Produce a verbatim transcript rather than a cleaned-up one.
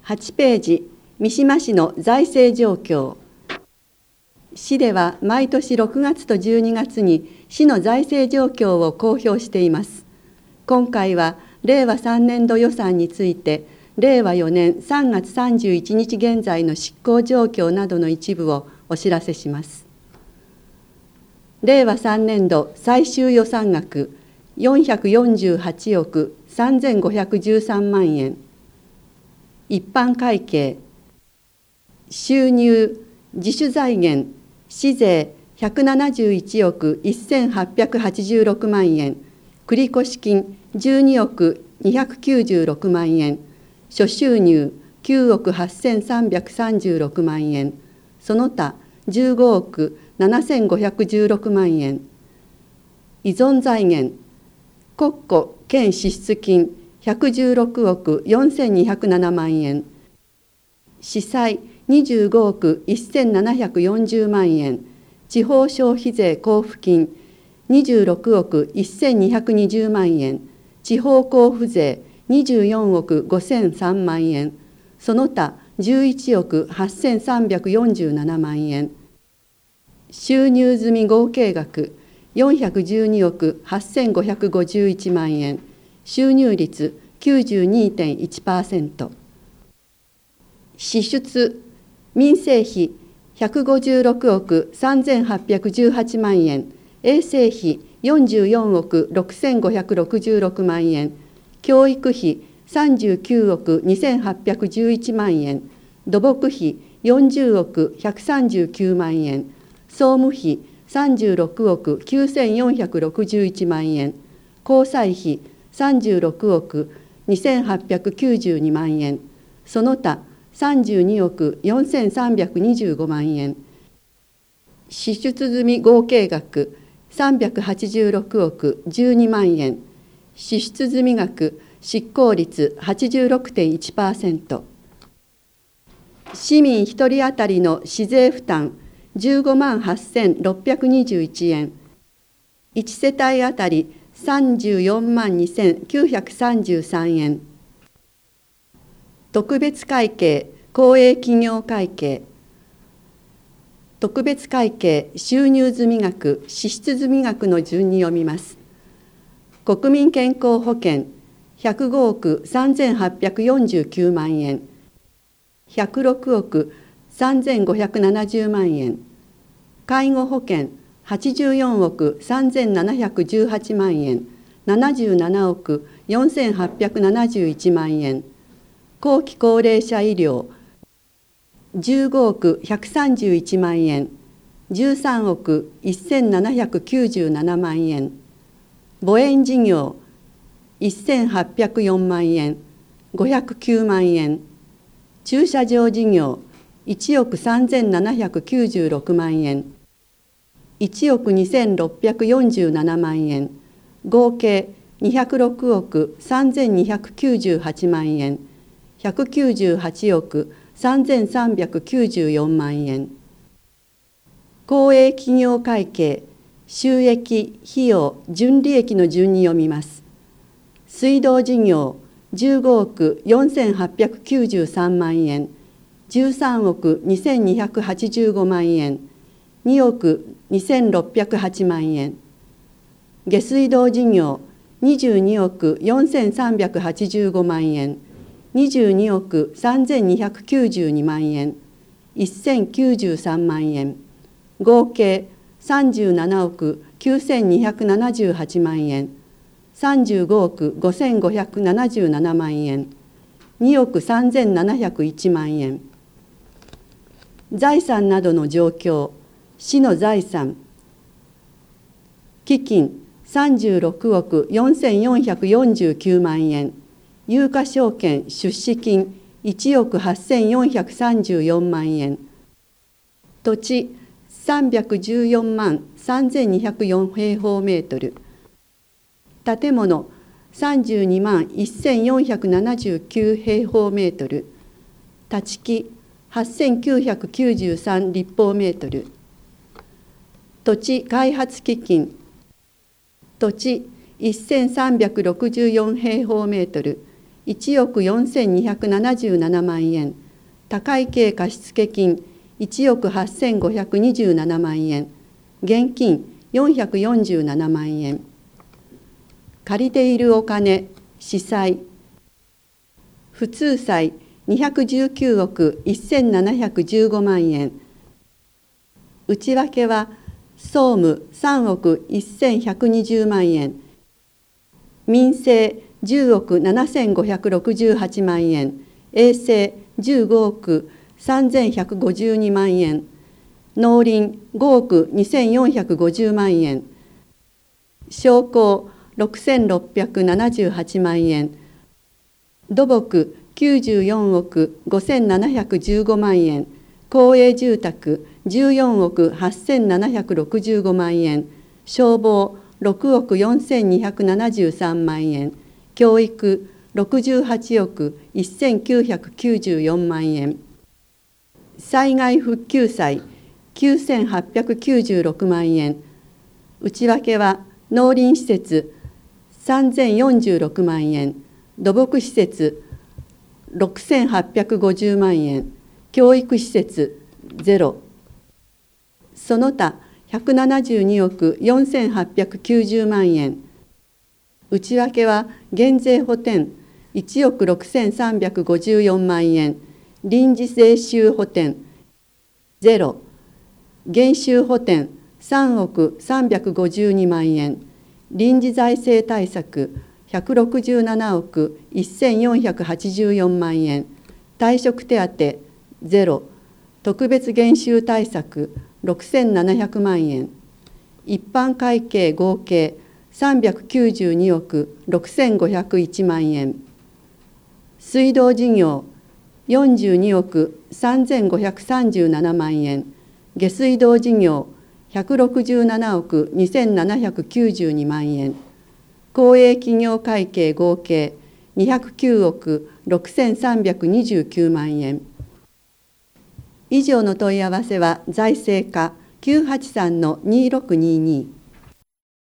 はちページ、三島市の財政状況。市では毎年ろくがつとじゅうにがつに市の財政状況を公表しています。今回はれいわさんねんど予算について、れいわよねんさんがつさんじゅういちにち現在の執行状況などの一部をお知らせします。れいわさんねんど最終予算額よんひゃくよんじゅうはちおくさんぜんごひゃくじゅうさんまんえん。一般会計、収入、自主財源、市税ひゃくななじゅういちおくせんはっぴゃくはちじゅうろくまんえん、繰越金じゅうにおくにひゃくきゅうじゅうろくまんえん、諸収入きゅうおくはっせんさんびゃくさんじゅうろくまんえん、その他じゅうごおくななせんごひゃくじゅうろくまんえん、依存財源、国庫兼支出金ひゃくじゅうろくおくよんせんにひゃくななまんえん、市債にじゅうごおくせんななひゃくよんじゅうまんえん、地方消費税交付金にじゅうろくおくせんにひゃくにじゅうまんえん、地方交付税にじゅうよんおくごせんさんまんえん、その他じゅういちおくはっせんさんびゃくよんじゅうななまんえん、収入済合計額よんひゃくじゅうにおくはっせんごひゃくごじゅういちまんえん、収入率 きゅうじゅうにてんいちパーセント。支出、民生費ひゃくごじゅうろくおくさんぜんはっぴゃくじゅうはちまんえん、衛生費よんじゅうよんおくろくせんごひゃくろくじゅうろくまんえん、教育費さんじゅうきゅうおくにせんはっぴゃくじゅういちまんえん、土木費よんじゅうおくひゃくさんじゅうきゅうまんえん、総務費さんじゅうろくおくきゅうせんよんひゃくろくじゅういちまんえん、交際費さんじゅうろくおくにせんはっぴゃくきゅうじゅうにまんえん、その他さんじゅうにおくよんせんさんびゃくにじゅうごまんえん、支出済合計額さんびゃくはちじゅうろくおくじゅうにまんえん、支出済額執行率 はちじゅうろくてんいちパーセント。市民ひとり当たりの市税負担じゅうごまんはっせんろっぴゃくにじゅういちえん、いちせたい当たりさんじゅうよんまんにせんきゅうひゃくさんじゅうさんえん。特別会計、公営企業会計。特別会計、収入済額、支出済額の順に読みます。国民健康保険ひゃくごおくさんぜんはっぴゃくよんじゅうきゅうまんえん、ひゃくろくおくさんぜんごひゃくななじゅうまんえん、介護保険はちじゅうよんおくさんぜんななひゃくじゅうはちまんえん、ななじゅうななおくよんせんはっぴゃくななじゅういちまんえん、後期高齢者医療じゅうごおくひゃくさんじゅういちまんえん、じゅうさんおくせんななひゃくきゅうじゅうななまんえん、母園事業せんはっぴゃくよんまんえん、ごひゃくきゅうまんえん、駐車場事業いちおくさんぜんななひゃくきゅうじゅうろくまんえん、いちおくにせんろっぴゃくよんじゅうななまんえん、合計にひゃくろくおくさんぜんにひゃくきゅうじゅうはちまんえん、ひゃくきゅうじゅうはちおくさんぜんさんびゃくきゅうじゅうよんまんえん。公営企業会計、収益、費用、純利益の順に読みます。水道事業じゅうごおくよんせんはっぴゃくきゅうじゅうさんまんえん、じゅうさんおくにせんにひゃくはちじゅうごまんえん、におくにせんろっぴゃくはちまんえん。下水道事業にじゅうにおくよんせんさんびゃくはちじゅうごまんえん、にじゅうにおくさんぜんにひゃくきゅうじゅうにまんえん、せんきゅうじゅうさんまんえん、合計さんじゅうななおくきゅうせんにひゃくななじゅうはちまんえん、さんじゅうごおくごせんごひゃくななじゅうななまんえん、におくさんぜんななひゃくいちまんえん。財産などの状況、市の財産、基金さんじゅうろくおくよんせんよんひゃくよんじゅうきゅうまんえん、有価証券出資金いちおくはっせんよんひゃくさんじゅうよんまんえん、土地さんびゃくじゅうよんまんさんぜんにひゃくよんへいほうメートル、建物さんじゅうにまんせんよんひゃくななじゅうきゅうへいほうメートル、立地はっせんきゅうひゃくきゅうじゅうさんりっぽうメートル、土地開発基金、土地せんさんびゃくろくじゅうよんへいほうメートル、 いちおくよんせんにひゃくななじゅうななまんえん、他会計貸付金いちおくはっせんごひゃくにじゅうななまんえん、現金よんひゃくよんじゅうななまんえん。借りているお金、子債、普通債にひゃくじゅうきゅうおくせんななひゃくじゅうごまんえん。内訳は総務さんおくせんひゃくにじゅうまんえん、民生じゅうおくななせんごひゃくろくじゅうはちまんえん、衛生じゅうごおくさんぜんひゃくごじゅうにまんえん、農林ごおくにせんよんひゃくごじゅうまんえん、商工ろくせんろっぴゃくななじゅうはちまんえん、土木きゅうじゅうよんおくごせんななひゃくじゅうごまんえん、公営住宅じゅうよんおくはっせんななひゃくろくじゅうごまんえん、消防ろくおくよんせんにひゃくななじゅうさんまんえん、教育ろくじゅうはちおくせんきゅうひゃくきゅうじゅうよんまんえん、災害復旧債きゅうせんはっぴゃくきゅうじゅうろくまんえん、内訳は農林施設さんぜんよんじゅうろくまんえん、土木施設ろくせんはっぴゃくごじゅうまんえん、教育施設ゼロ、その他ひゃくななじゅうにおくよんせんはっぴゃくきゅうじゅうまんえん、内訳は減税補填いちおくろくせんさんびゃくごじゅうよんまんえん、臨時税収補填ゼロ、減収補填さんおくさんびゃくごじゅうにまんえん、臨時財政対策ひゃくろくじゅうななおくせんよんひゃくはちじゅうよんまんえん、退職手当ゼロ、特別減収対策ろくせんななひゃくまんえん、一般会計合計さんびゃくきゅうじゅうにおくろくせんごひゃくいちまんえん、水道事業よんじゅうにおくさんぜんごひゃくさんじゅうななまんえん、下水道事業ひゃくろくじゅうななおくにせんななひゃくきゅうじゅうにまんえん、公営企業会計合計にひゃくきゅうおくろくせんさんびゃくにじゅうきゅうまんえん。以上の問い合わせは財政課 きゅうはちさんのにろくにーにー